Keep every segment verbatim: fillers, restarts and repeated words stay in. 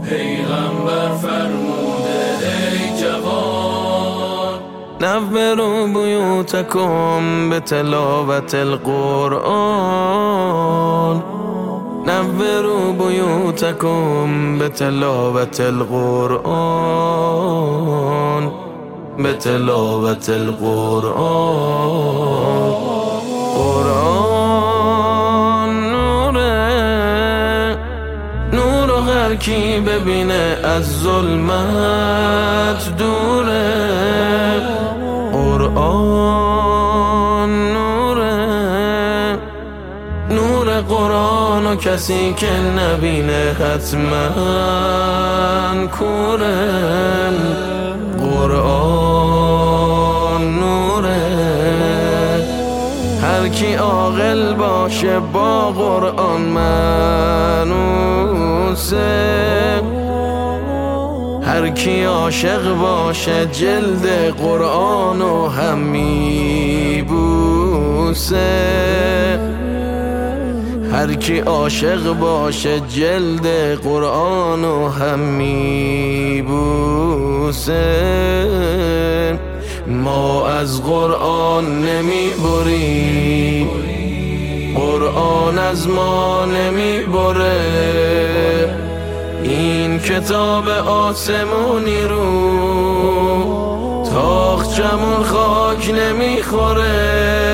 پیغمبر فرموده ای جوان نوروا بیوتکم بتلاوت القرآن نوروا بیوتکم بتلاوت القرآن بتلاوت القرآن قرآن نوره نور هر کی ببینه از ظلمت دوره قرآن نوره نور قرآن و کسی که نبینه حتما کوره قرآن نوره هر کی عاقل باشه با قرآن منوسه هر کی عاشق باشه جلد قرآن و هم میبوسه هر کی عاشق باشه جلد قرآن و هم میبوسه ما از قرآن نمیبریم قرآن از ما نمیبره این کتاب آسمونی رو تاخچمون خاک نمیخوره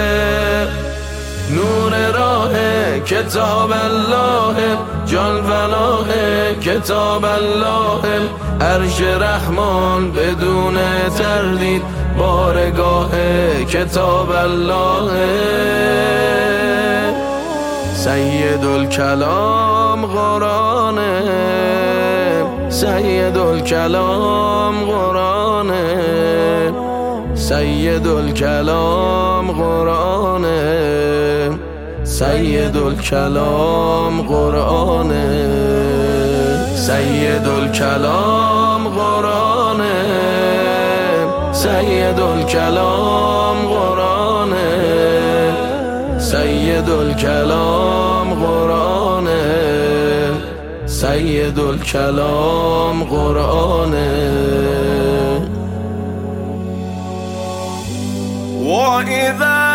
نور راه کتاب الله جان فلاه کتاب الله عرش رحمان بدون تردید بارگاه کتاب الله سید الکلام قرآنه سید الکلام قرآنه سید الکلام قرآنه سید الکلام قرآنه سید الکلام قرآنه سید الکلام قرآنه سید الکلام قرآنه سید الکلام قرآنه وإذا